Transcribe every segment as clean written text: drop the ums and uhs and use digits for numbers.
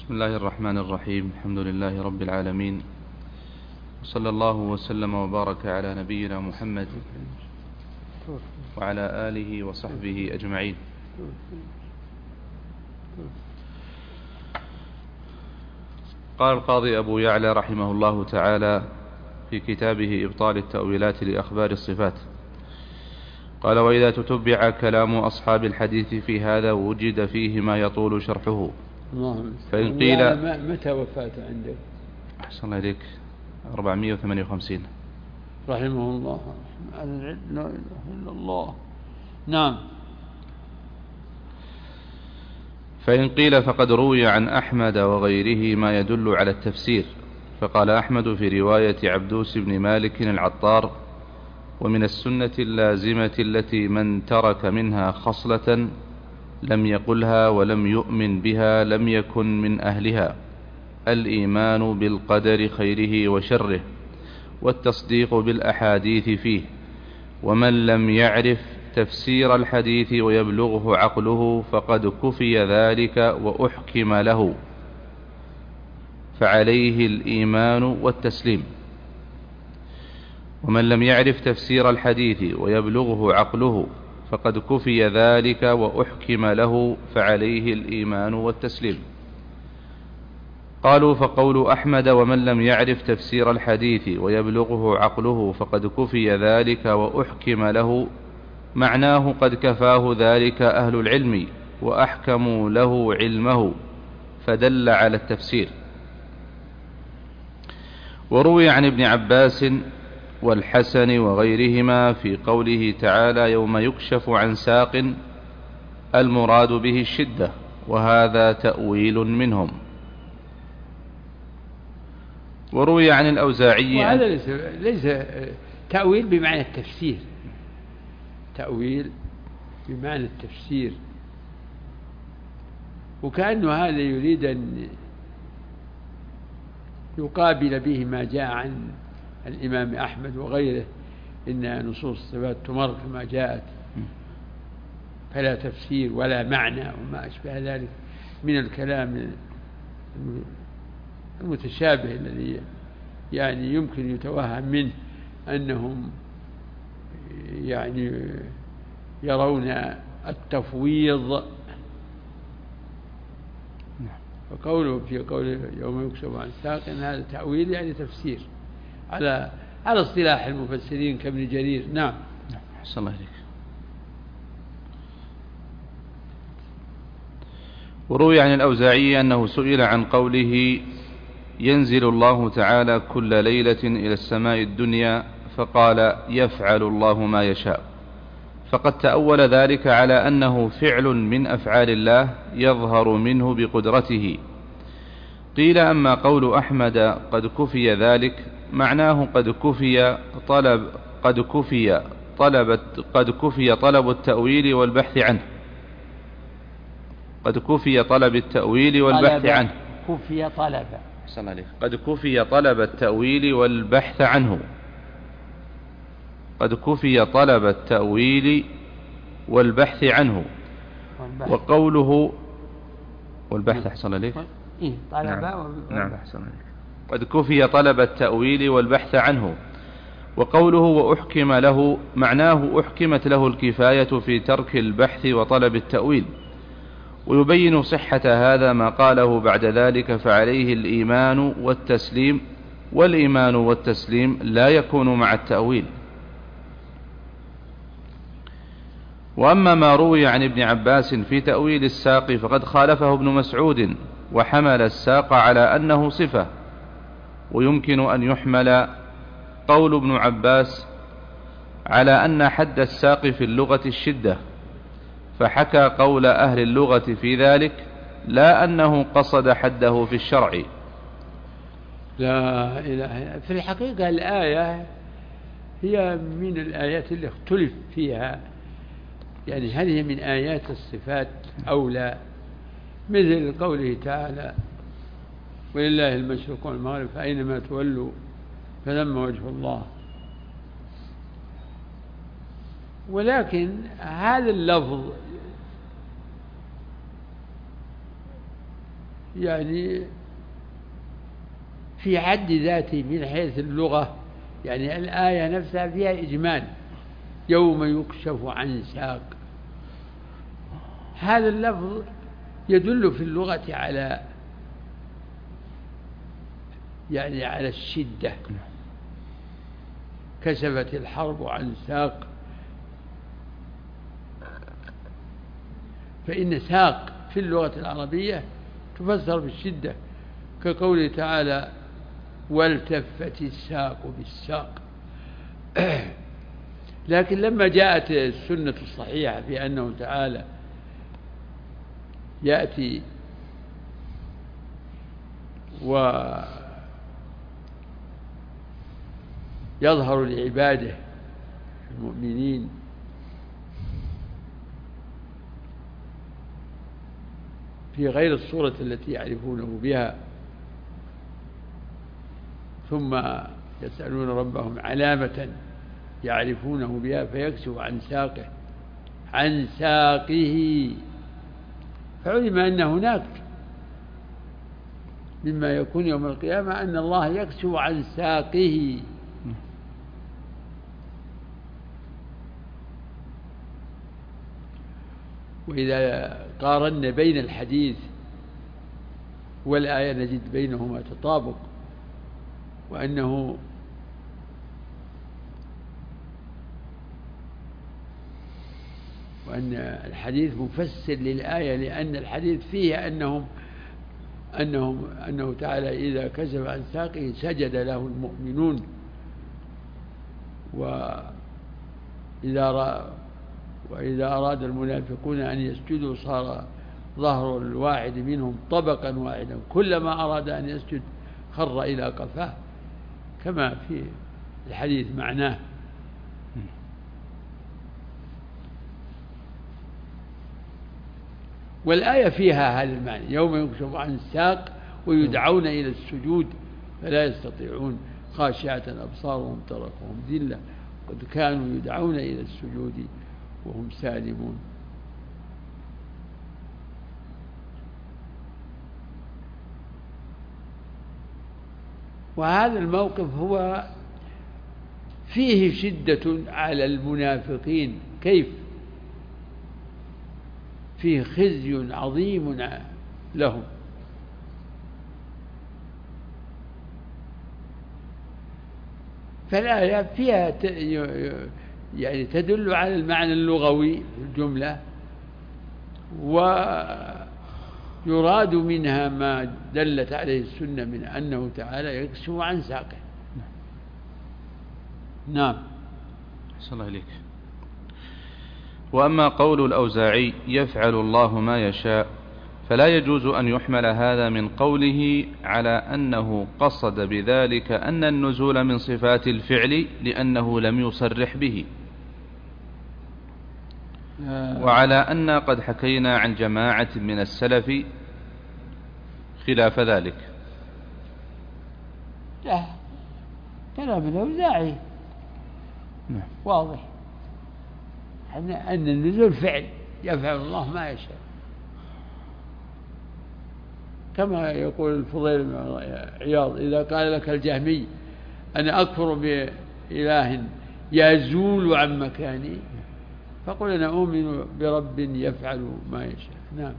بسم الله الرحمن الرحيم. الحمد لله رب العالمين، وصلى الله وسلم وبارك على نبينا محمد وعلى آله وصحبه أجمعين. قال القاضي أبو يعلى رحمه الله تعالى في كتابه إبطال التأويلات لأخبار الصفات، قال: وإذا تتبع كلام أصحاب الحديث في هذا وجد فيه ما يطول شرحه. فإن قيل متى وفاته عندك؟ أحسن الله إليك 458 رحمه الله. لا إله إلا الله. نعم. فإن قيل فقد روي عن أحمد وغيره ما يدل على التفسير، فقال أحمد في رواية عبدوس بن مالك العطار: ومن السنة اللازمة التي من ترك منها خصلة لم يقلها ولم يؤمن بها لم يكن من أهلها: الإيمان بالقدر خيره وشره، والتصديق بالأحاديث فيه. ومن لم يعرف تفسير الحديث ويبلغه عقله فقد كفي ذلك وأحكم له، فعليه الإيمان والتسليم. ومن لم يعرف تفسير الحديث ويبلغه عقله فقد كفي ذلك وأحكم له، فعليه الإيمان والتسليم. قالوا: فقول أحمد ومن لم يعرف تفسير الحديث ويبلغه عقله فقد كفي ذلك وأحكم له، معناه قد كفاه ذلك أهل العلم وأحكموا له علمه، فدل على التفسير. وروي عن ابن عباس والحسن وغيرهما في قوله تعالى: يوم يكشف عن ساق، المراد به الشدة، وهذا تأويل منهم. وروي عن الأوزاعي، وهذا ليس تأويل بمعنى التفسير، تأويل بمعنى التفسير، وكأنه هذا يريد أن يقابل به ما جاء عن الإمام أحمد وغيره إن نصوص الصفات تمر كما جاءت، فلا تفسير ولا معنى وما أشبه ذلك من الكلام المتشابه الذي يعني يمكن يتوهم منه أنهم يعني يرون التفويض. فقوله في قوله يوم يكشف عن ساق هذا تأويل يعني تفسير على اصطلاح المفسرين كابن جرير. نعم. أحسن الله إليك. وروي عن الأوزاعي أنه سئل عن قوله: ينزل الله تعالى كل ليلة إلى السماء الدنيا، فقال: يفعل الله ما يشاء، فقد تأول ذلك على أنه فعل من أفعال الله يظهر منه بقدرته. قيل: أما قول أحمد قد كفي ذلك، معناه قد كفي طلب التأويل والبحث عنه. قد كفي طلب التأويل والبحث عنه. كفي طلب. قد كفي طلب التأويل والبحث عنه. قد كفي طلب التأويل والبحث عنه. وقوله والبحث أحسن عليك. نعم أحسن عليك. قد كفي طلب التأويل والبحث عنه. وقوله وأحكم له، معناه أحكمت له الكفاية في ترك البحث وطلب التأويل. ويبين صحة هذا ما قاله بعد ذلك: فعليه الإيمان والتسليم. والإيمان والتسليم لا يكون مع التأويل. وأما ما روي عن ابن عباس في تأويل الساق فقد خالفه ابن مسعود، وحمل الساق على أنه صفة. ويمكن أن يحمل قول ابن عباس على أن حد الساق في اللغة الشدة، فحكى قول أهل اللغة في ذلك، لا أنه قصد حده في الشرع. لا إله. في الحقيقة الآية هي من الآيات اللي اختلف فيها، يعني هل هي من آيات الصفات أو لا؟ مثل قوله تعالى: ولله المشرق والمغرب فأينما تولوا فثم وجه الله. ولكن هذا اللفظ يعني في حد ذاته من حيث اللغة، يعني الآية نفسها فيها إجمال، يوم يكشف عن ساق. هذا اللفظ يدل في اللغة على يعني على الشدة. كشفت الحرب عن ساق، فإن ساق في اللغة العربية تفسر بالشدة، كقوله تعالى والتفت الساق بالساق. لكن لما جاءت السنة الصحيحة في أنه تعالى يأتي ويظهر لعباده المؤمنين في غير الصورة التي يعرفونه بها، ثم يسألون ربهم علامة يعرفونه بها فيكشف عن ساقه، فعلم أن هناك مما يكون يوم القيامة أن الله يكشف عن ساقه. وإذا قارنا بين الحديث والآية نجد بينهما تطابق، وأن الحديث مفسر للآية، لأن الحديث فيه أنه تعالى إذا كشف عن ساقه سجد له المؤمنون، وإذا أراد المنافقون أن يسجدوا صار ظهر الواحد منهم طبقا واحدا، كلما أراد أن يسجد خر إلى قفاه، كما في الحديث معناه. والآية فيها هذا المعنى، يوم يكشف عن الساق ويدعون إلى السجود فلا يستطيعون خاشعة أبصارهم ترقهم ذلة قد كانوا يدعون إلى السجود وهم سالمون. وهذا الموقف هو فيه شدة على المنافقين، كيف؟ فيه خزي عظيم لهم. فالآية فيها يعني تدل على المعنى اللغوي في الجملة، ويراد منها ما دلت عليه السنة من أنه تعالى يكشف عن ساقه. نعم. أحسن الله إليك. وأما قول الأوزاعي يفعل الله ما يشاء فلا يجوز أن يحمل هذا من قوله على أنه قصد بذلك أن النزول من صفات الفعل لأنه لم يصرح به، وعلى أن قد حكينا عن جماعة من السلف خلاف ذلك. لا، كلام الأوزاعي واضح أن النزول فعل، يفعل الله ما يشاء، كما يقول الفضيل بن عياض إذا قال لك الجهمي أنا أكفر بإله يزول عن مكاني فقل أنا أؤمن برب يفعل ما يشاء. نعم.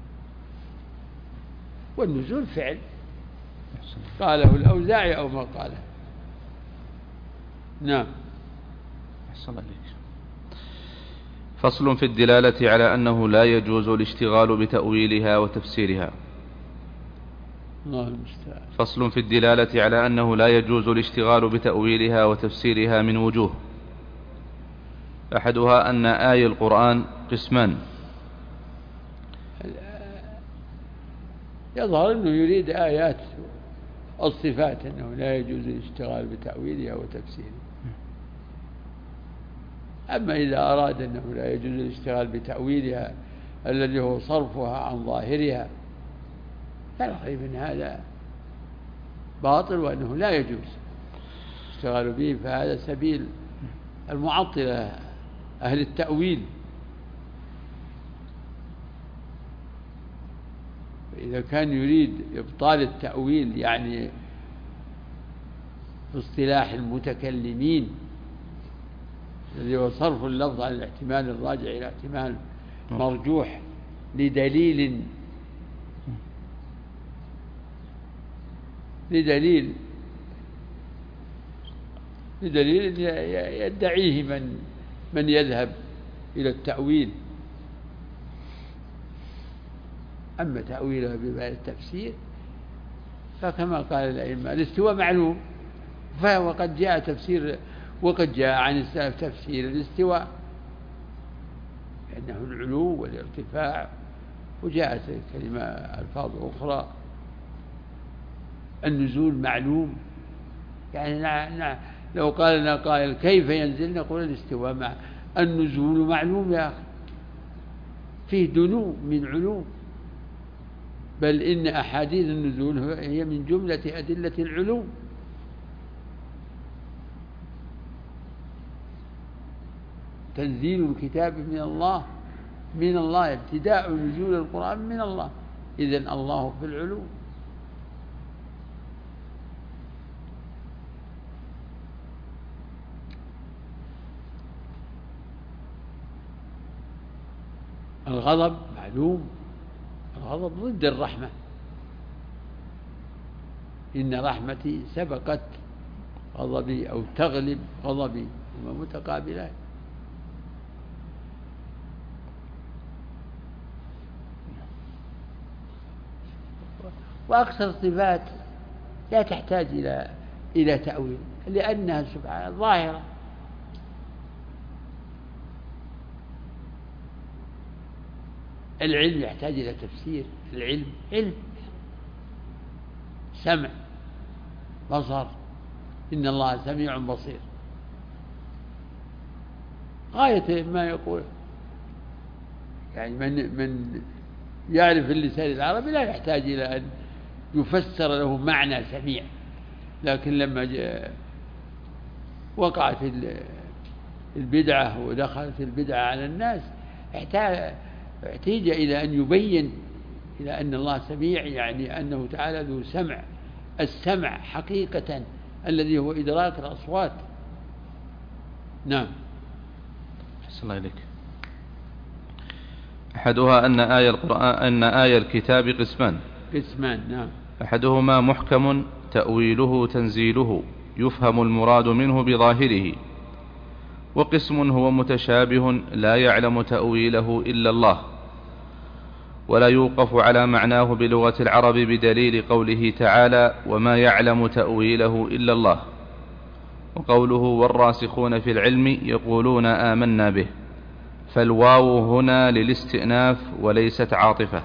والنزول فعل قاله الأوزاعي أو ما قاله. نعم. أحسن الله عليك. فصل في الدلالة على أنه لا يجوز الاشتغال بتأويلها وتفسيرها. الله المستعان. فصل في الدلالة على أنه لا يجوز الاشتغال بتأويلها وتفسيرها من وجوه. أحدها أن آي القرآن قسمان. يظهر أنه يريد آيات الصفات أنه لا يجوز الاشتغال بتأويلها وتفسيرها. أما إذا أراد أنه لا يجوز الاشتغال بتأويلها الذي هو صرفها عن ظاهرها فلا ريب أن هذا باطل وأنه لا يجوز الاشتغال به، فهذا سبيل المعطلة أهل التأويل. إذا كان يريد إبطال التأويل يعني في اصطلاح المتكلمين الذي هو صرف اللفظ عن الاحتمال الراجع إلى احتمال مرجوح لدليل يدعيه من يذهب إلى التأويل. أما تأويله بمعنى التفسير فكما قال الأئمة الاستواء معلوم، وقد جاء تفسير وقد جاء عن السلف تفسير الاستواء أنه العلو والارتفاع، وجاءت كلمة ألفاظ أخرى. النزول معلوم، يعني لو قال لنا قائل كيف ينزل نقول الاستواء مع النزول معلوم يا أخي، فيه دنو من علوم، بل إن أحاديث النزول هي من جملة أدلة العلوم. تنزيل الكتاب من الله ابتداء نزول القرآن من الله، إذن الله في العلوم. الغضب معلوم، الغضب ضد الرحمة، إن رحمتي سبقت غضبي أو تغلب غضبي، هما متقابلان. وأكثر الصفات لا تحتاج إلى تأويل لأنها سبحانه ظاهرة. العلم يحتاج إلى تفسير، العلم علم، سمع، بصر، إن الله سميع بصير، غاية ما يقول. يعني من يعرف اللسان العربي لا يحتاج إلى أن يفسر له معنى سميع، لكن لما وقعت البدعة ودخلت البدعة على الناس احتاج إلى أن يبين إلى أن الله سميع، يعني أنه تعالى ذو سمع، السمع حقيقة الذي هو إدراك الأصوات. نعم. أحسن الله إليك. أحدها أن آية الكتاب قسمان. نعم. أحدهما محكم تأويله تنزيله يفهم المراد منه بظاهره، وقسم هو متشابه لا يعلم تأويله إلا الله، ولا يوقف على معناه بلغة العرب بدليل قوله تعالى وما يعلم تأويله إلا الله، وقوله والراسخون في العلم يقولون آمنا به، فالواو هنا للاستئناف وليست عاطفة.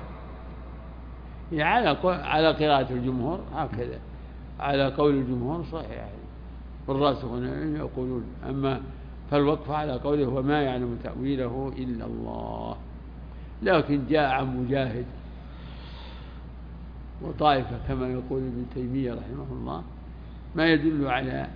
على قراءة الجمهور هكذا، على قول الجمهور صحيح، والراسخون يقولون، أما فالوقف على قوله وما يعلم تأويله إلا الله. لكن جاء عن مجاهد وطائفة كما يقول ابن تيمية رحمه الله ما يدل على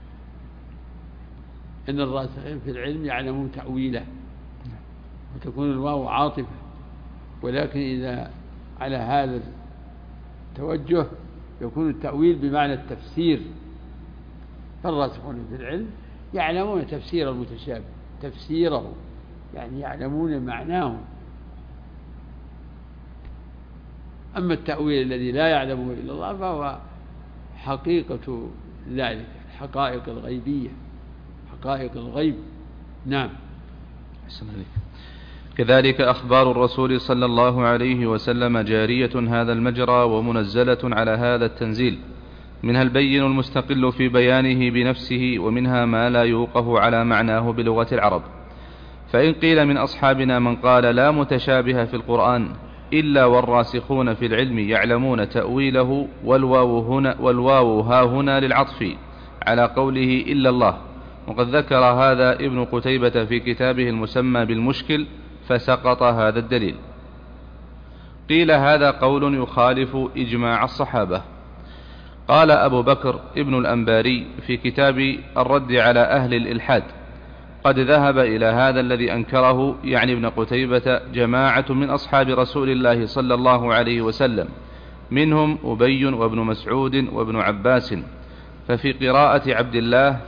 أن الراسخين في العلم يعلمون تأويله، وتكون الواو عاطفة، ولكن إذا على هذا التوجه يكون التأويل بمعنى التفسير. فالراسخون في العلم يعلمون تفسير المتشابه، تفسيره يعني يعلمون معناه. أما التأويل الذي لا يعلمه إلا الله فهو حقيقة ذلك، الحقائق الغيبية، حقائق الغيب. نعم. كذلك أخبار الرسول صلى الله عليه وسلم جارية هذا المجرى ومنزلة على هذا التنزيل، منها البين المستقل في بيانه بنفسه، ومنها ما لا يوقف على معناه بلغة العرب. فإن قيل من أصحابنا من قال لا متشابه في القرآن إلا والراسخون في العلم يعلمون تأويله، والواو ها هنا للعطف على قوله إلا الله، وقد ذكر هذا ابن قتيبة في كتابه المسمى بالمشكل فسقط هذا الدليل. قيل هذا قول يخالف إجماع الصحابة. قال أبو بكر ابن الأنباري في كتاب الرد على أهل الإلحاد قد ذهب إلى هذا الذي أنكره يعني ابن قتيبة جماعة من أصحاب رسول الله صلى الله عليه وسلم، منهم أبي وابن مسعود وابن عباس. ففي قراءة عبد الله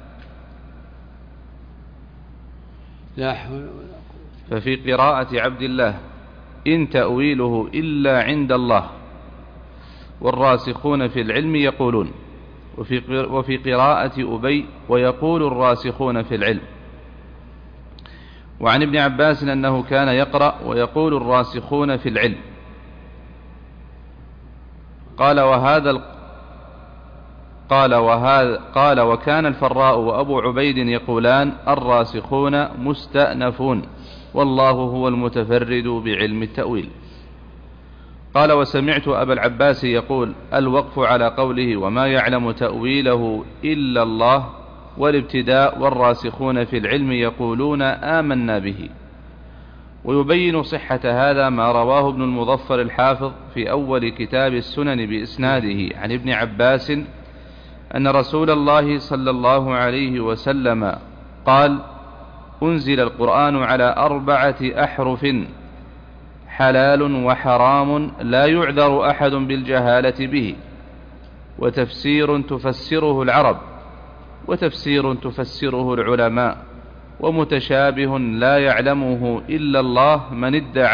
ففي قراءة عبد الله إن تأويله إلا عند الله والراسخون في العلم يقولون، وفي قراءة أبي ويقول الراسخون في العلم. وعن ابن عباس أنه كان يقرأ ويقول الراسخون في العلم. قال وكان الفراء وأبو عبيد يقولان الراسخون مستأنفون والله هو المتفرد بعلم التأويل. قال وسمعت أبا العباس يقول الوقف على قوله وما يعلم تأويله إلا الله والابتداء والراسخون في العلم يقولون آمنا به. ويبين صحة هذا ما رواه ابن المظفر الحافظ في أول كتاب السنن بإسناده عن ابن عباس أن رسول الله صلى الله عليه وسلم قال أنزل القرآن على 4 أحرف حلال وحرام لا يعذر أحد بالجهالة به، وتفسير تفسره العرب وتفسير تفسره العلماء، ومتشابه لا يعلمه إلا الله من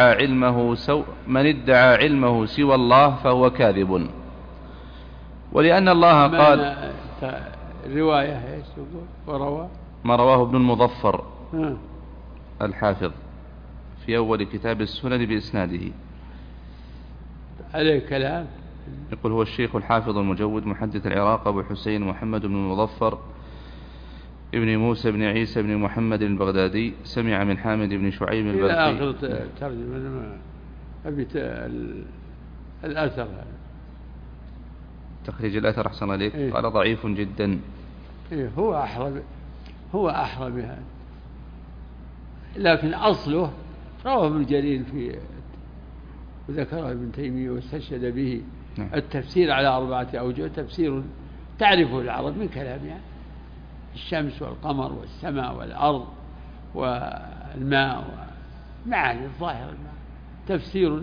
ادعى علمه سوى الله فهو كاذب. ولأن الله قال الرواية ما رواه ابن المظفر الحافظ في أول كتاب السنن بإسناده عليه كلام. يقول هو الشيخ الحافظ المجود محدث العراق أبو حسين محمد بن المظفر ابن موسى بن عيسى بن محمد البغدادي سمع من حامد بن شعيب البلخي إلى آخر ترجمة الأثر تخريج الأثر أحسن عليك. إيه؟ قال ضعيف جدا. إيه هو أحرى بها، لكن أصله رواه ابن جرير وذكره ابن تيمية واستشهد به. نعم. التفسير على 4 أوجه تفسير تعرفه العرب من كلامها، الشمس والقمر والسماء والأرض والماء ومعاني الظاهرة الماء، تفسير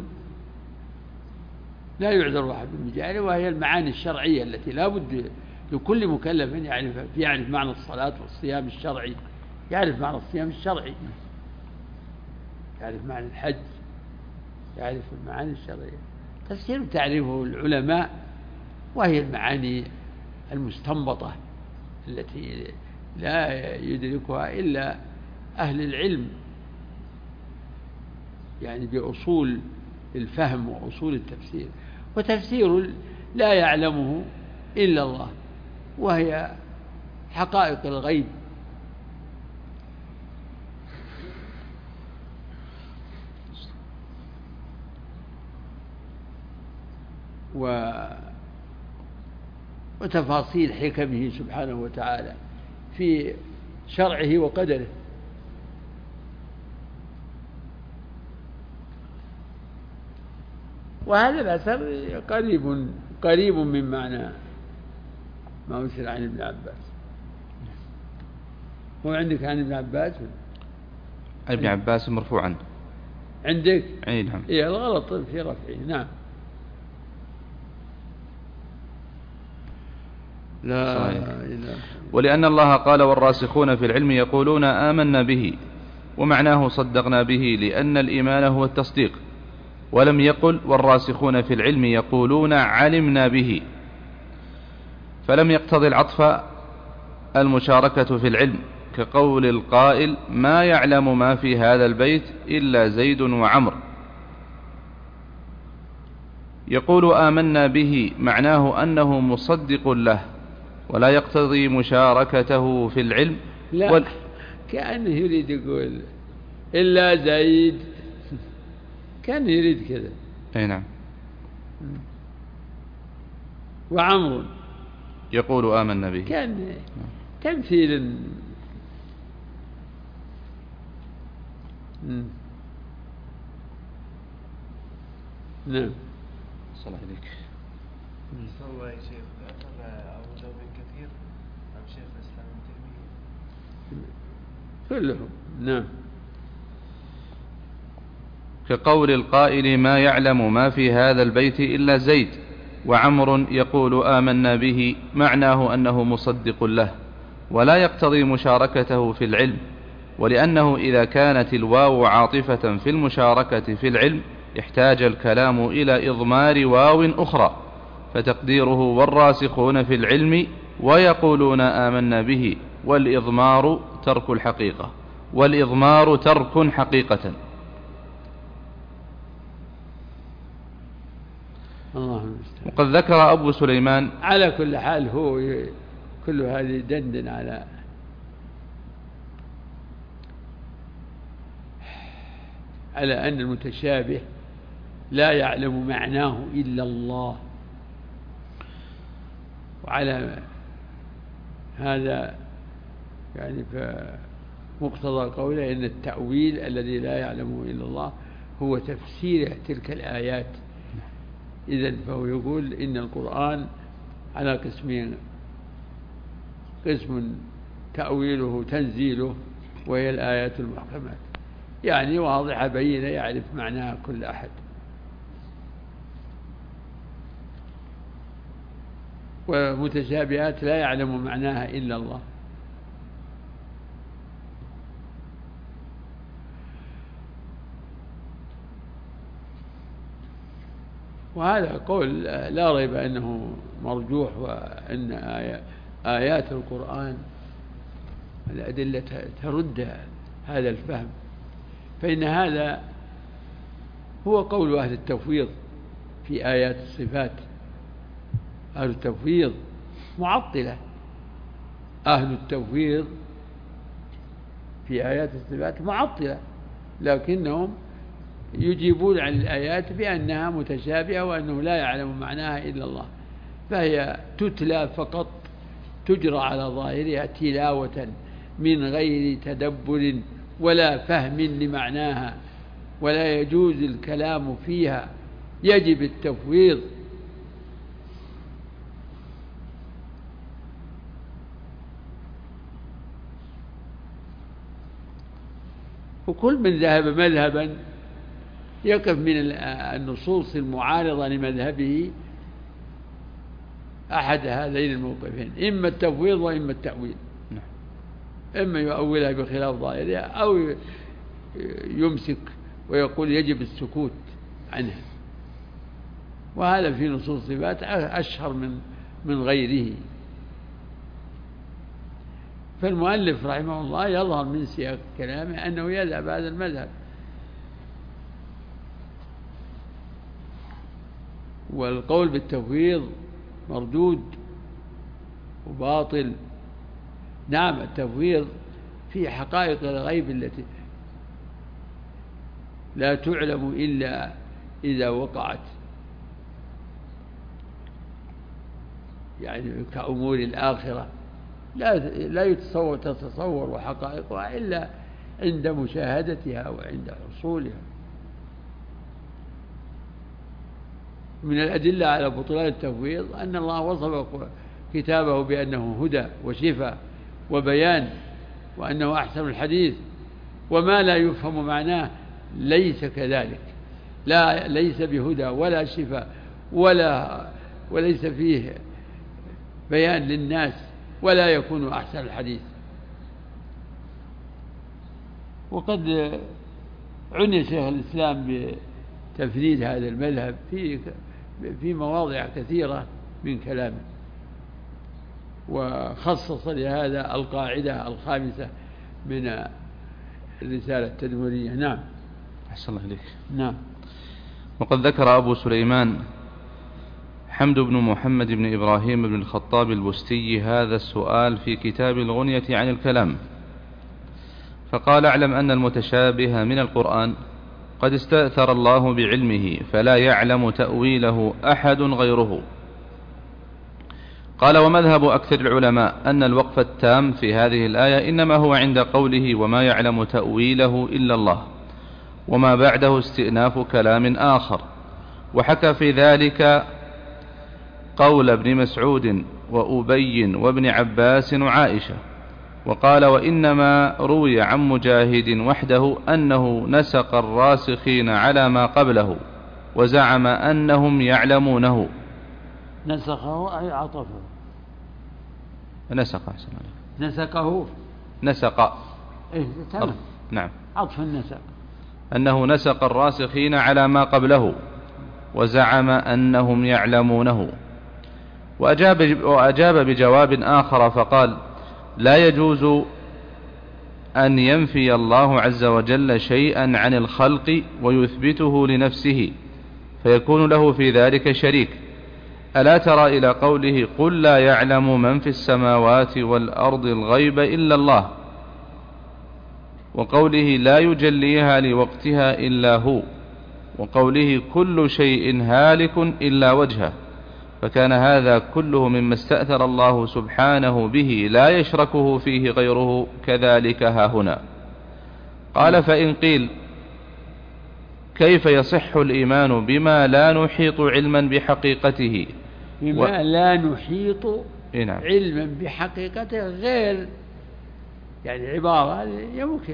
لا يعذر أحد بالجهل، وهي المعاني الشرعية التي لا بد لكل مكلف أن يعرف معنى الصلاة والصيام الشرعي، يعرف معنى الصيام الشرعي، يعرف معنى الحج، يعرف المعاني الشرعية. تفسير تعرفه العلماء، وهي المعاني المستنبطة التي لا يدركها إلا أهل العلم، يعني بأصول الفهم وأصول التفسير. وتفسير لا يعلمه إلا الله، وهي حقائق الغيب. وتفاصيل حكمه سبحانه وتعالى في شرعه وقدره. وهذا الأثر قريب من معنى ما أرسل عن ابن عباس. هو عندك عن ابن عباس؟ ابن عباس مرفوعا عندك؟ أي نعم. إيه الغلط في رفعه. نعم. لا إله. ولأن الله قال والراسخون في العلم يقولون آمنا به، ومعناه صدقنا به، لأن الإيمان هو التصديق. ولم يقل والراسخون في العلم يقولون علمنا به، فلم يقتضي العطف المشاركة في العلم، كقول القائل ما يعلم ما في هذا البيت إلا زيد وعمر. يقول آمنا به معناه أنه مصدق له، ولا يقتضي مشاركته في العلم. لا كأنه يريد يقول إلا زيد، كان يريد كذا. أي نعم. وعمر يقول آمنا به، كان تمثيل. نعم. صلى الله عليك. صلى الله عليه شيخ. أثر أبو داود كثير عن شيخ الإسلام ابن تيمية كلهم. نعم. كقول القائل ما يعلم ما في هذا البيت إلا زيد، وعمر يقول آمنا به، معناه أنه مصدق له ولا يقتضي مشاركته في العلم، ولأنه إذا كانت الواو عاطفة في المشاركة في العلم احتاج الكلام إلى إضمار واو أخرى، فتقديره والراسخون في العلم ويقولون آمنا به، والإضمار ترك الحقيقة، والإضمار ترك حقيقة. وقد ذكر أبو سليمان على كل حال هو كل هذه دندن على أن المتشابه لا يعلم معناه إلا الله، وعلى هذا يعني فمقتضى قوله إن التأويل الذي لا يعلمه إلا الله هو تفسير تلك الآيات. إذن فهو يقول إن القرآن على قسمين: قسم تأويله تنزيله وهي الآيات المحكمات، يعني واضحة بينة يعرف معناها كل أحد، ومتشابهات لا يعلم معناها إلا الله. وهذا قول لا ريب أنه مرجوح، وأن آيات القرآن الأدلة ترد هذا الفهم، فإن هذا هو قول أهل التفويض في آيات الصفات. أهل التفويض معطلة، أهل التفويض في آيات الصفات معطلة، لكنهم يجيبون عن الآيات بأنها متشابهة وأنه لا يعلم معناها إلا الله، فهي تتلى فقط، تجرى على ظاهرها تلاوة من غير تدبر ولا فهم لمعناها، ولا يجوز الكلام فيها، يجب التفويض. وكل من ذهب مذهبا يقف من النصوص المعارضة لمذهبه أحد هذين الموقفين: إما التفويض وإما التأويل، إما يؤولها بخلاف ظاهرها أو يمسك ويقول يجب السكوت عنها، وهذا في نصوص الصفات أشهر من غيره. فالمؤلف رحمه الله يظهر من سياق كلامه أنه يذهب هذا المذهب، والقول بالتفويض مردود وباطل. نعم، التفويض في حقائق الغيب التي لا تعلم إلا إذا وقعت، يعني كأمور الآخرة لا تتصور حقائقها إلا عند مشاهدتها وعند حصولها. من الأدلة على بطلان التفويض أن الله وصف كتابه بأنه هدى وشفاء وبيان، وأنه أحسن الحديث، وما لا يفهم معناه ليس كذلك، ليس بهدى ولا شفاء وليس فيه بيان للناس، ولا يكون أحسن الحديث. وقد عني شيخ الإسلام بتفريد هذا المذهب في مواضع كثيرة من كلامه، وخصص لهذا القاعدة الخامسة من الرسالة التدمرية. نعم. أحسن الله إليك. نعم. وقد ذكر أبو سليمان حمد بن محمد بن إبراهيم بن الخطاب البستي هذا السؤال في كتاب الغنية عن الكلام، فقال: اعلم أن المتشابه من القرآن قد استأثر الله بعلمه فلا يعلم تأويله أحد غيره. قال: ومذهب أكثر العلماء أن الوقف التام في هذه الآية إنما هو عند قوله وما يعلم تأويله إلا الله، وما بعده استئناف كلام آخر. وحكى في ذلك قول ابن مسعود وأبي وابن عباس وعائشة، وقال: وإنما روي عن مجاهد وحده أنه نسق الراسخين على ما قبله وزعم أنهم يعلمونه. نسخه أي عطفه. نسق نسقه. نسق. إيه تمام. نعم. عطف النسق. أنه نسق الراسخين على ما قبله وزعم أنهم يعلمونه. وأجاب بجواب آخر فقال: لا يجوز أن ينفي الله عز وجل شيئا عن الخلق ويثبته لنفسه فيكون له في ذلك شريك. ألا ترى إلى قوله: قل لا يعلم من في السماوات والأرض الغيب إلا الله، وقوله: لا يجليها لوقتها إلا هو، وقوله: كل شيء هالك إلا وجهه. فكان هذا كله مما استأثر الله سبحانه به لا يشركه فيه غيره، كذلك هاهنا. قال: فإن قيل: كيف يصح الإيمان بما لا نحيط علما بحقيقته؟ بما لا نحيط علما بحقيقته غير، يعني عبارة يمكن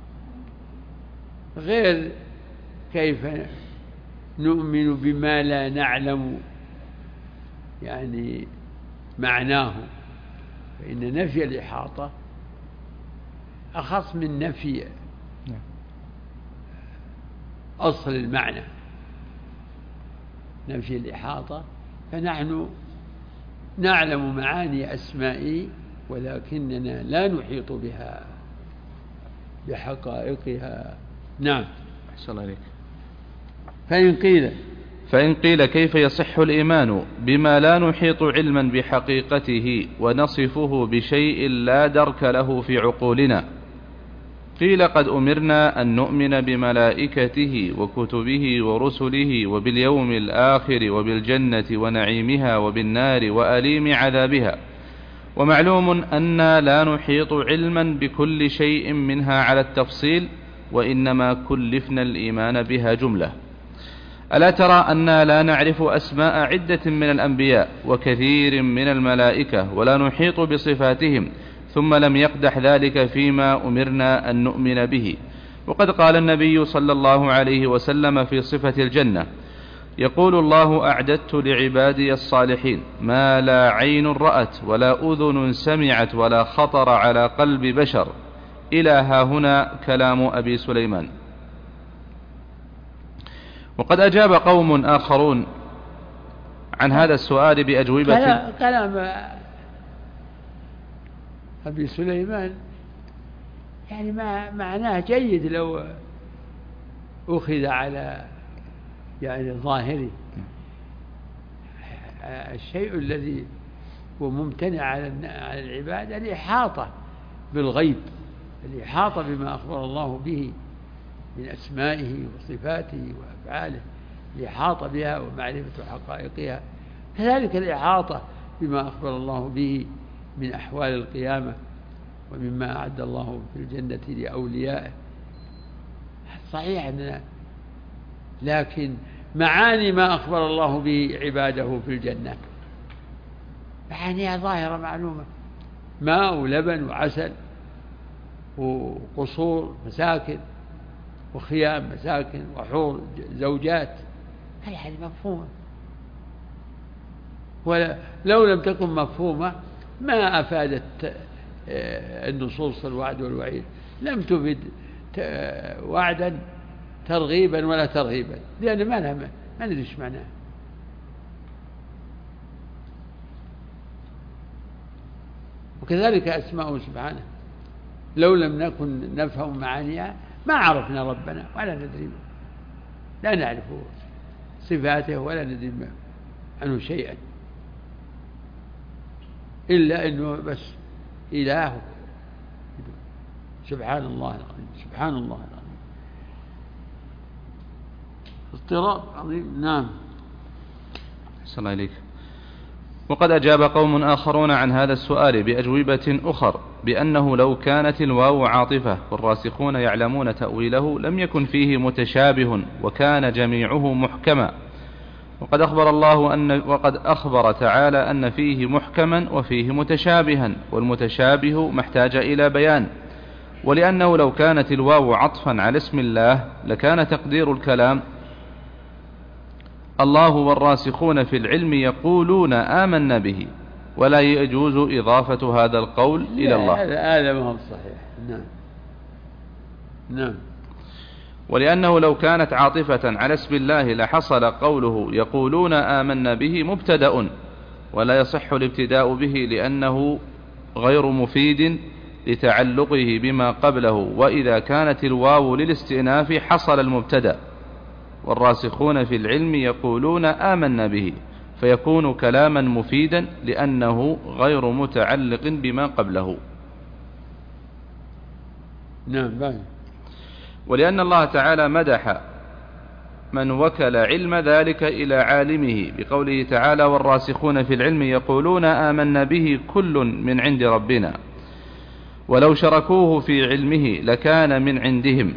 غير كيف نؤمن بما لا نعلم يعني معناه، فإن نفي الإحاطة أخص من نفي أصل المعنى. نفي الإحاطة فنحن نعلم معاني أسمائه ولكننا لا نحيط بها بحقائقها. نعم. أحسن عليك. فإن قيل: كيف يصح الإيمان بما لا نحيط علما بحقيقته ونصفه بشيء لا درك له في عقولنا؟ قيل: قد أمرنا أن نؤمن بملائكته وكتبه ورسله وباليوم الآخر وبالجنة ونعيمها وبالنار وأليم عذابها، ومعلوم أننا لا نحيط علما بكل شيء منها على التفصيل، وإنما كلفنا الإيمان بها جملة. ألا ترى أننا لا نعرف أسماء عدة من الأنبياء وكثير من الملائكة ولا نحيط بصفاتهم، ثم لم يقدح ذلك فيما أمرنا أن نؤمن به. وقد قال النبي صلى الله عليه وسلم في صفة الجنة: يقول الله: أعددت لعبادي الصالحين ما لا عين رأت ولا أذن سمعت ولا خطر على قلب بشر. إلى هاهنا كلام أبي سليمان. وقد أجاب قوم آخرون عن هذا السؤال بأجوبة. كلام أبي سليمان يعني معناه جيد لو أخذ على يعني ظاهره. الشيء الذي هو ممتنع على العباد الإحاطة بالغيب، الإحاطة بما أخبر الله به من أسمائه وصفاته وأفعاله، الإحاطة بها ومعرفة حقائقها. كذلك الإحاطة بما أخبر الله به من أحوال القيامة ومما أعد الله في الجنة لأوليائه. صحيح أننا لكن معاني ما أخبر الله به عباده في الجنة معانيها ظاهرة معلومة: ماء ولبن وعسل وقصور مساكن وخيام مساكن وحور زوجات، هذه مفهومة. ولو لم تكن مفهومة ما أفادت النصوص الوعد والوعيد، لم تفد وعدا ترغيبا ولا ترهيبا، لأن ما ندري ايش معناه. وكذلك أسماءه سبحانه لو لم نكن نفهم معانيها ما عرفنا ربنا ولا ندري، لا نعرف صفاته ولا ندري عنه شيئا إلا أنه بس إله. سبحان الله العظيم، سبحان الله العظيم، اضطراب عظيم. نعم. أحسن الله إليك. وقد أجاب قوم آخرون عن هذا السؤال بأجوبة أخر بأنه لو كانت الواو عاطفة والراسخون يعلمون تأويله لم يكن فيه متشابه وكان جميعه محكما، وقد أخبر تعالى أن فيه محكما وفيه متشابها، والمتشابه ما احتاج إلى بيان. ولأنه لو كانت الواو عطفا على اسم الله لكان تقدير الكلام الله والراسخون في العلم يقولون آمنا به، ولا يجوز إضافة هذا القول إلى الله. هذا ما هو صحيح. نعم نعم. ولأنه لو كانت عاطفة على اسم الله لحصل قوله يقولون آمنا به مبتدأ، ولا يصح الابتداء به لأنه غير مفيد لتعلقه بما قبله. وإذا كانت الواو للاستئناف حصل المبتدأ، والراسخون في العلم يقولون آمنا به، فيكون كلاما مفيدا لأنه غير متعلق بما قبله. نعم. ولأن الله تعالى مدح من وكل علم ذلك إلى عالمه بقوله تعالى والراسخون في العلم يقولون آمنا به كل من عند ربنا، ولو شركوه في علمه لكان من عندهم.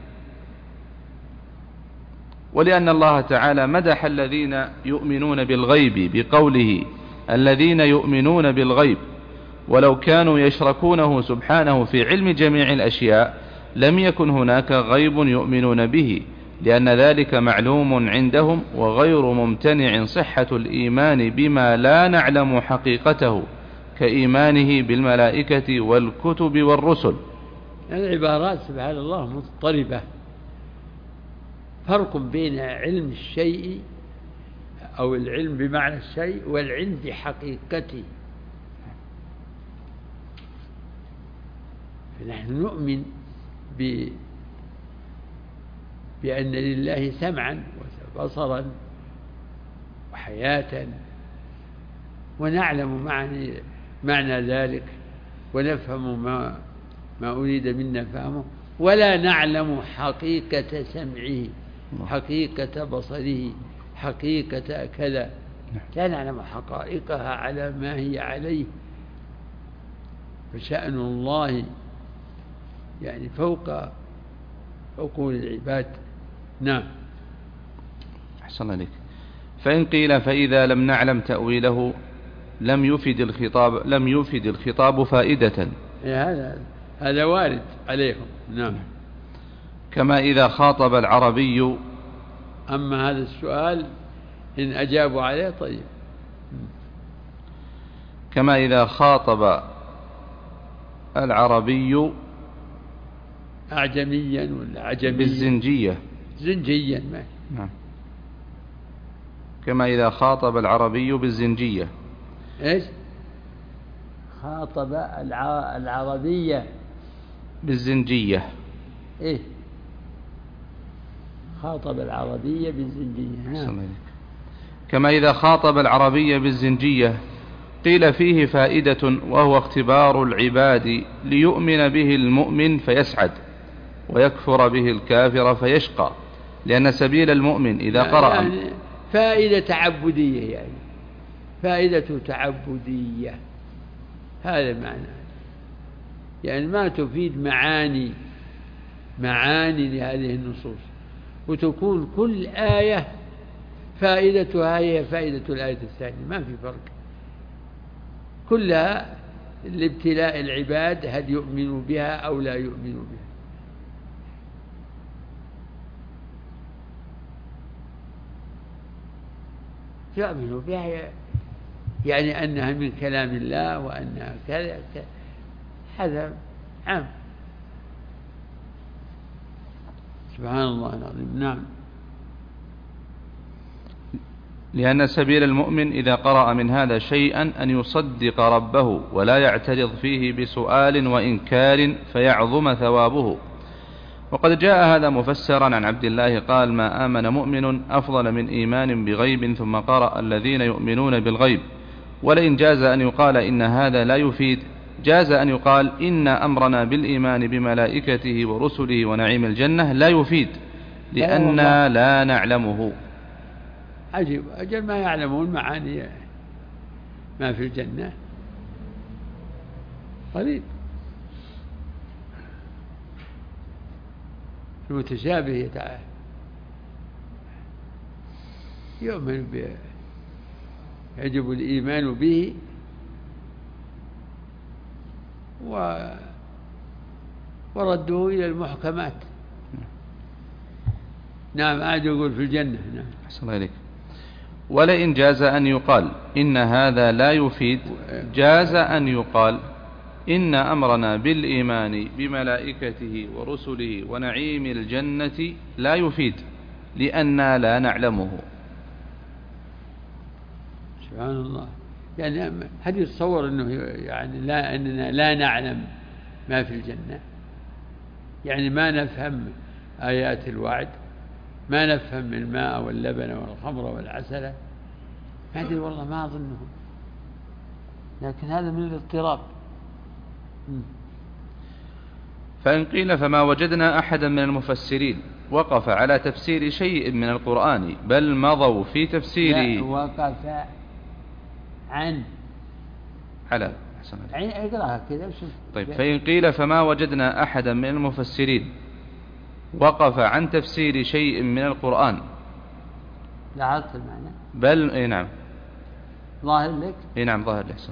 ولأن الله تعالى مدح الذين يؤمنون بالغيب بقوله الذين يؤمنون بالغيب، ولو كانوا يشركونه سبحانه في علم جميع الأشياء لم يكن هناك غيب يؤمنون به، لأن ذلك معلوم عندهم وغير ممتنع صحة الإيمان بما لا نعلم حقيقته كإيمانه بالملائكة والكتب والرسل. العبارات سبحان الله مضطربة، فرق بين علم الشيء أو العلم بمعنى الشيء والعلم بحقيقته. فنحن نؤمن بأن لله سمعا وبصرا وحياة، ونعلم معنى ذلك، ونفهم ما أريد منا فهمه، ولا نعلم حقيقة سمعه، حقيقة بصره، حقيقة كذا، لا نعلم حقائقها على ما هي عليه. فشأن الله يعني فوق عقول العباد. نعم. أحسن عليك. فإن قيل فإذا لم نعلم تأويله لم يفد الخطاب فائدة. هذا وارد عليهم. نعم. كما إذا خاطب العربي. أما هذا السؤال إن أجابوا عليه طيب. كما إذا خاطب العربي أعجميا ولا عجميا بالزنجية. زنجيا ما. نعم. كما إذا خاطب العربي بالزنجية. إيش؟ خاطب العربية بالزنجية. إيه؟ خاطب العربية بالزنجية. نعم. كما إذا خاطب العربية بالزنجية قيل فيه فائدة، وهو اختبار العباد ليؤمن به المؤمن فيسعد ويكفر به الكافر فيشقى، لأن سبيل المؤمن إذا قرأ يعني فائدة تعبدية، يعني فائدة تعبدية، هذا معنى، يعني ما تفيد معاني لهذه النصوص، وتكون كل آية فائدتها هي فائدة الآية الثانية، ما في فرق، كلها لابتلاء العباد هل يؤمنوا بها أو لا يؤمنوا بها. يؤمنوا بها يعني أنها من كلام الله وأنها كذا، هذا عام. سبحان الله العظيم. نعم. لأن سبيل المؤمن إذا قرأ من هذا شيئا أن يصدق ربه ولا يعترض فيه بسؤال وإنكار فيعظم ثوابه. وقد جاء هذا مفسرا عن عبد الله قال ما آمن مؤمن أفضل من إيمان بغيب، ثم قرأ الذين يؤمنون بالغيب. ولئن جاز أن يقال إن هذا لا يفيد، جاز أن يقال إن أمرنا بالإيمان بملائكته ورسله ونعيم الجنة لا يفيد لأننا لا نعلمه. عجيب، أجل ما يعلمون معاني ما في الجنة قريب. المتشابه يؤمن به، يجب الإيمان به ورده إلى المحكمات. نعم، عاد يقول في الجنة. نعم. أحسن الله إليك. ولئن جاز أن يقال إن هذا لا يفيد، جاز أن يقال إن أمرنا بالإيمان بملائكته ورسله ونعيم الجنة لا يفيد لأننا لا نعلمه. سبحان الله. يعني هل يتصور أنه يعني أننا لا نعلم ما في الجنة؟ يعني ما نفهم آيات الوعد، ما نفهم الماء واللبن والخمر والعسل، ما أدري والله، ما أظنه، لكن هذا من الاضطراب. فإن قيل فما وجدنا أحدا من المفسرين وقف على تفسير شيء من القرآن بل مضوا في تفسيره. وقف عن على اقرأها كذا. طيب. فإن قيل فما وجدنا أحدا من المفسرين وقف عن تفسير شيء من القرآن. لاحظت المعنى؟ بل اي نعم، ظاهر لك. اي نعم ظاهر لك.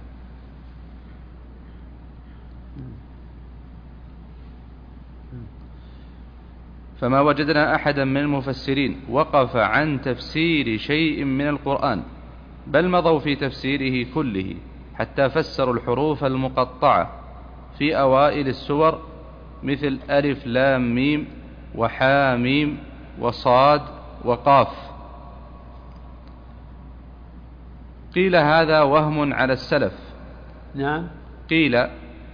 فما وجدنا أحدا من المفسرين وقف عن تفسير شيء من القرآن بل مضوا في تفسيره كله حتى فسروا الحروف المقطعة في أوائل السور مثل ألف لام ميم وحاميم وصاد وقاف. قيل هذا وهم على السلف. نعم، قيل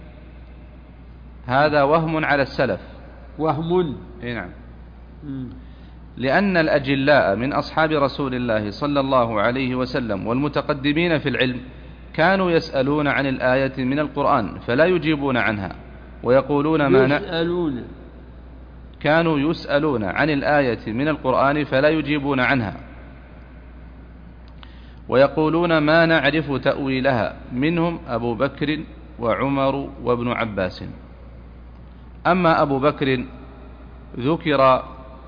هذا وهم على السلف. وهم. نعم. لأن الأجلاء من أصحاب رسول الله صلى الله عليه وسلم والمتقدمين في العلم كانوا يسألون عن الآية من القرآن فلا يجيبون عنها ويقولون كانوا يسألون عن الآية من القرآن فلا يجيبون عنها ويقولون ما نعرف تأويلها، منهم أبو بكر وعمر وابن عباس. أما أبو بكر ذكر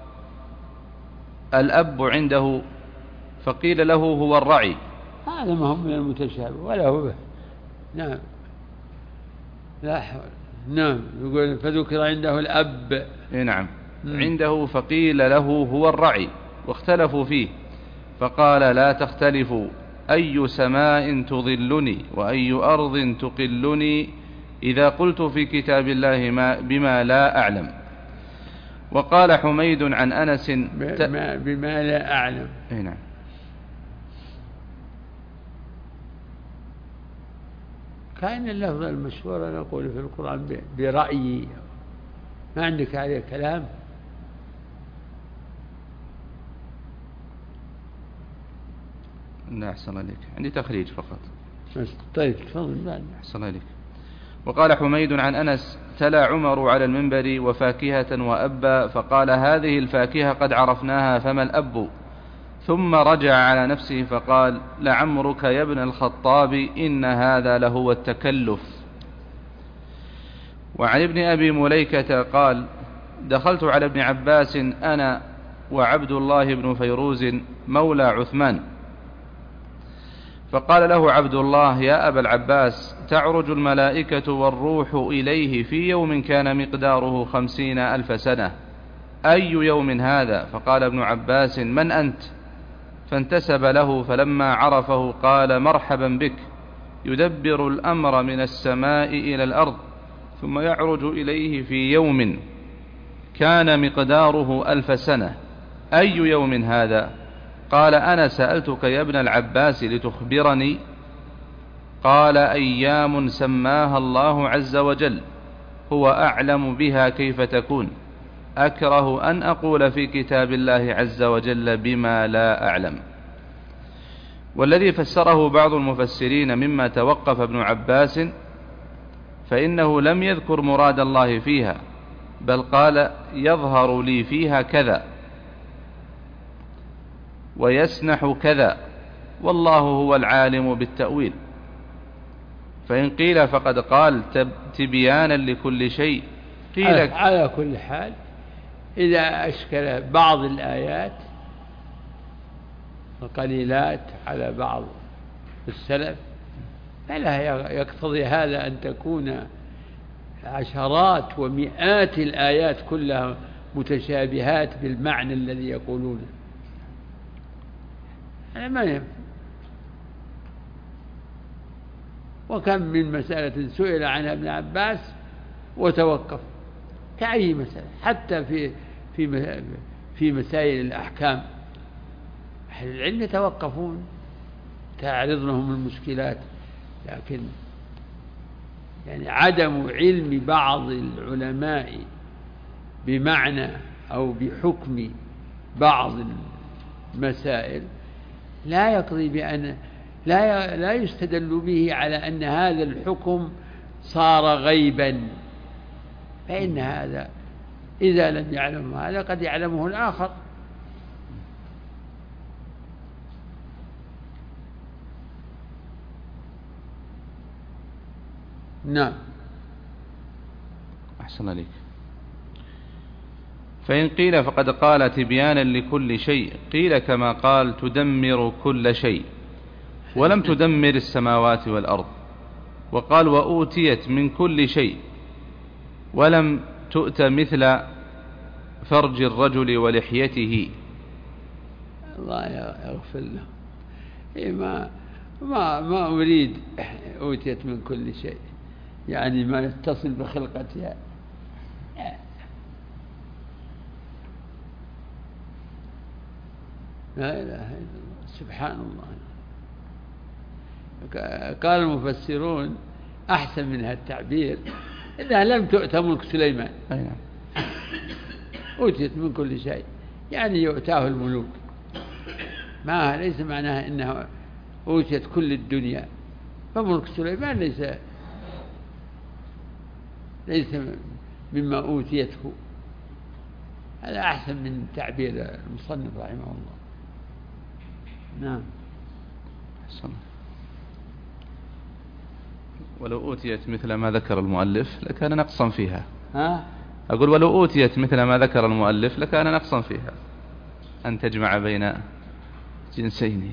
الأب عنده فقيل له هو الرعي. هذا ما هم من المتشابه ولا هو. نعم، لا حول. نعم، يقول فذكر عنده الأب. نعم. عنده فقيل له هو الرعي واختلفوا فيه فقال لا تختلفوا، أي سماء تظلني وأي أرض تقلني إذا قلت في كتاب الله بما لا أعلم. وقال حميد عن أنس بما لا أعلم. نعم. كأن اللفظ المشهور نقول في القرآن برأيي، ما عندك عليه كلام؟ لا أحسن عليك، عندي تخريج فقط. طيب تفضل. أحسن عليك. وقال حميد عن أنس تلا عمر على المنبر وفاكهة وأبا فقال هذه الفاكهة قد عرفناها فما الأب؟ ثم رجع على نفسه فقال لعمرك يا ابن الخطاب إن هذا لهو التكلف. وعن ابن أبي مليكة قال دخلت على ابن عباس أنا وعبد الله بن فيروز مولى عثمان فقال له عبد الله يا أبا العباس تعرج الملائكة والروح إليه في يوم كان مقداره 50,000 سنة، أي يوم هذا؟ فقال ابن عباس من أنت؟ فانتسب له فلما عرفه قال مرحبا بك، يدبر الأمر من السماء إلى الأرض ثم يعرج إليه في يوم كان مقداره 1000 سنة، أي يوم هذا؟ قال أنا سألتك يا ابن العباس لتخبرني. قال أيام سماها الله عز وجل هو أعلم بها كيف تكون، أكره أن أقول في كتاب الله عز وجل بما لا أعلم. والذي فسره بعض المفسرين مما توقف ابن عباس فإنه لم يذكر مراد الله فيها بل قال يظهر لي فيها كذا ويسنح كذا والله هو العالم بالتأويل. فإن قيل فقد قال تبيانا لكل شيء. قيل على كل حال إذا أشكل بعض الآيات القليلات على بعض السلف، فلا يقتضي هذا أن تكون عشرات ومئات الآيات كلها متشابهات بالمعنى الذي يقولونه. هذا ما ينفع. وكم من مسألة سئل عنها ابن عباس وتوقف، كأي مسألة، حتى في مسائل الأحكام أهل العلم يتوقفون، تعرض لهم المشكلات، لكن يعني عدم علم بعض العلماء بمعنى أو بحكم بعض المسائل لا يقضي بأن لا يستدل به على أن هذا الحكم صار غيبا، فإن هذا إذا لم يعلم هذا قد يعلمه الآخر. نعم. أحسن عليك. فإن قيل فقد قال تبيانا لكل شيء، قيل كما قال تدمر كل شيء ولم تدمر السماوات والأرض، وقال وأوتيت من كل شيء ولم تؤت مثل فرج الرجل ولحيته. الله يغفر له. ما أريد أوتيت من كل شيء، يعني ما يتصل بخلقتها. لا إله إلا الله، سبحان الله. قال المفسرون أحسن من هالتعبير إنها لم تؤت ملك سليمان. أوتيت من كل شيء يعني يؤتاه الملوك، ما ليس معناها إنها أوتيت كل الدنيا، فملك سليمان ليس مما أوتيته. هذا أحسن من تعبير المصنف رحمه الله. نعم. ولو أوتيت مثل ما ذكر المؤلف لكان نقصا فيها. ها؟ أقول ولو أوتيت مثل ما ذكر المؤلف لكان نقصا فيها أن تجمع بين جنسين.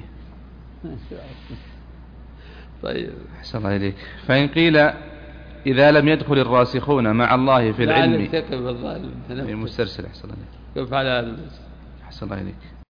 طيب. أحسن الله إليك. فإن قيل إذا لم يدخل الراسخون مع الله في العلم في مسترسل. أحسن الله إليك. كيف على هذا؟ أحسن الله إليك.